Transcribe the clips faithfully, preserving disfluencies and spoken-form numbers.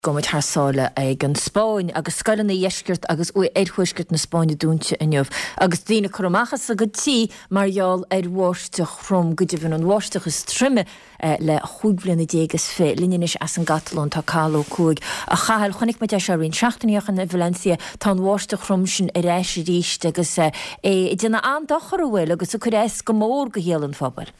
Gomit thsála ag an Spáin agus scoileanna dhéisceart agus u éadhuisceart na Spáine dúnte inniuh. Agus dtína chomachchas a go tí margheall ar bhórteach chrom go dtí bhíonn an bhórteach is trimme le chuúdbliana déagus fé líneis as an Catalón tá cáil cúig. A chail chonig me de se rinn seachtaíoch in Valencia tá an bhórteach chrom sin a réis ríist agus é duna an dochar bhfuil agus a chu réis go mór go héalann fabal.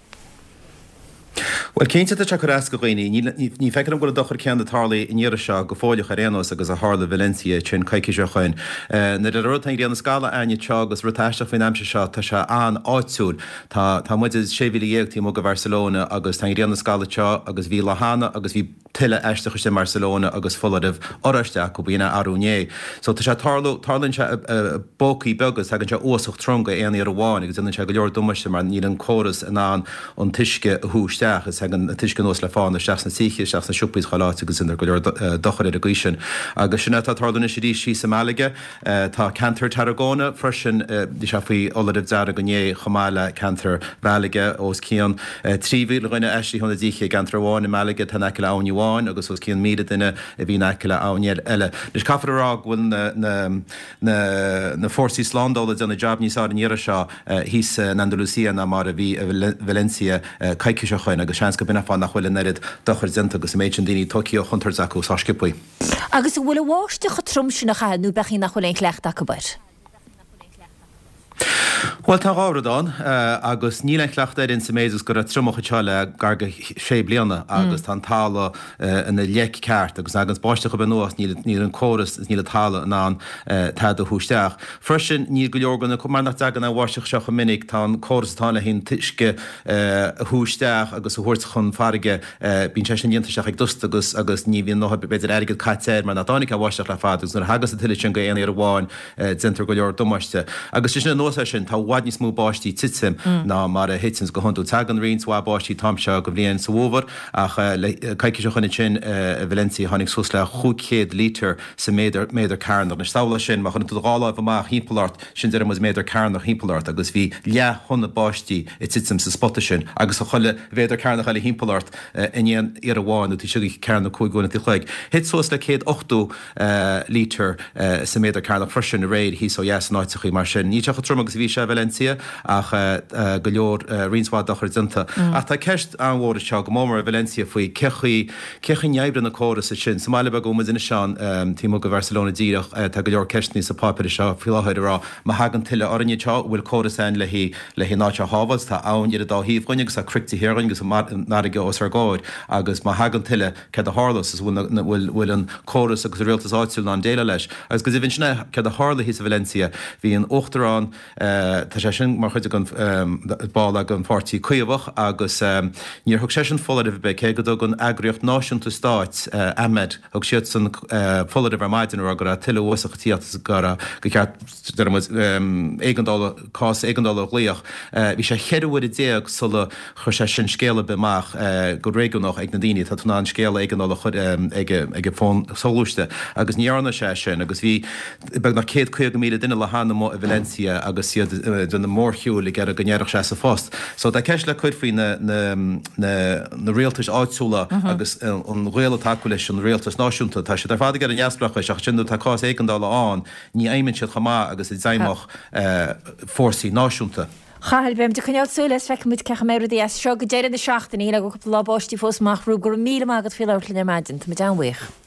Well, céinte a teachchas go ghaoine, ní feiceann am go dochar cean atála iníire seo go fáileach ar Réanos agus a Harla Valencia sin caiice chuin. Na de ruta ag na scala aine teo agus rutaisteach faoin amse seo tá se an áitiúil. Tá tá muid is sé bhí dhéagtaí mo go Barcelona agus tá réanna scala teo agus bhí lehanana agus bhí tuile eisteach sin Barcelona agus fuladamh oraisteach go bíonna arúné. So tá sé tarlann se bócaí begus hagann se ósach tronga éana ar bháin agus inan se go leor dumaiste mar ní an choras in an an tuisce a húisteach is an tuisce nos le fáin seach na tíe seach na siúpaí chaláte agus inar go leor dochar a gaisin. Agus sinna tá tarlanna sé dí sí sa Málaga tá Cantar Tarragona freisin dí se faoi oladamh deara go nné chomáile Cantar Málaga os cían tríhí le roiine eistí honna ddíche Cantar bháin in Málaga tá neice le áin agus os cían míad duine a bhí neice le áineal eile. Nus caafar ará bhfuil na fórsaí slándóla dena job níos á níire seo hís an Andalusia na mar a bhí Valencia caiice seo chuin agus seans go bina fáin nach bhfuil nerid dochar zinta agus méid an daoine Tokyo chuntar acu sáskipaí. Agus bhfuil bháisteach a tromsin nach chaú bechin nach bhfuil ein clecht acu bar. Well, tá gáradán agus ní le chleachta in sa méidir go a trumcha teile garga sé bliana agus tá tála ina leic ceart agus agus báisteach go benúas ní an choras ní le tála ná tad a húisteach. Freisin ní go leorganna chu mar nach degan na bhaisteach seo go minic tá chorastána hín tuisce húisteach agus a thuirt chun farige bín te sin diontasteach ag dust agus agus ní bhíon nó beidir airgad caitéir mar na dánig a bhaisteach le fad agus hagus a tuile sin go éana ar bháin zintar go leor dumaiste. Agus sin nó sin tá bhaid níos mú báistí titsim ná mar a hitsins go honú tagan rins bhá báistí tamse go bblion sa bhóvar ach caiice seo chuna sin Valencia tháinig sus le chuchéad lítar sa méidir méidir cairn na stála sin mar chuna tú gála bh hípolart sin de mus méidir cairn nach hípolart agus bhí le honna báistí i titsim sa spotta sin agus a chuile bhéidir cairn nach hípolart inon ar a bháin tí si cairn na chuigúna tí chuig. Hit sos le céad ochtú lítar sa méidir cairn nach freisin a réid hí so yes náitichaí mar sin. Ní teach trom agus bhí se Valencia ach go leor rinsá dochar zinta. Ach tá ceist anhór seo go mómar a Valencia faoi cechaí cechan neibbre na choras sin. Somáile be go mu ina seán tí go Barcelona díireach tá go leor ceistní sa pápir seo fiáid rá má hagan tiile orine teo bhfuil choras ein le hí le hí náte hábhas tá ann iad a dá híh goine agus a crictí héing agus náige os ar gáid agus má hagan tiile ce a hálas is bhfuil an choras agus réaltas áitiúil an déile leis. Agus go bhín sinna ce a hála hí sa Valencia hí an ochtarrán tá sé sin mar chuide an bála an pártí cuiamhach agus níor thug sé sin foladamh be cé go an agriocht náisiúnta stáit amed thug siad san foladamh ar maidin ar gur a tiile uasach tíotas gara go ceart éigeandála cás éigeandála líoch. Bhí sé cheadhfuid i déag sulla chur sé sin scéala beach go réigeannach ag na daine tá túna an scéala éigeandála chud ag fón solúiste agus níarna sé sin agus bhí be nach céad chuig go míle duine le hána mó a Valencia agus siad duna mórthúil ag ar a gnéireach sé sa fást. So tá ceis le chuid faoi na réaltas áitsúla agus an réala takeú leis an réaltas náisiúnta tá sé ar fád ar an neaspracha seach sinú tá cás éigeandála an ní aimiminn siad chamá agus i dzaimach fórsaí náisiúnta. Chail bim de chuneal súlas feic muid cecha mé dí seo go déir na seachtaí le go labáistí fós marú gur mí agad fiáirlinn ar maidin, tá me danmhaoch.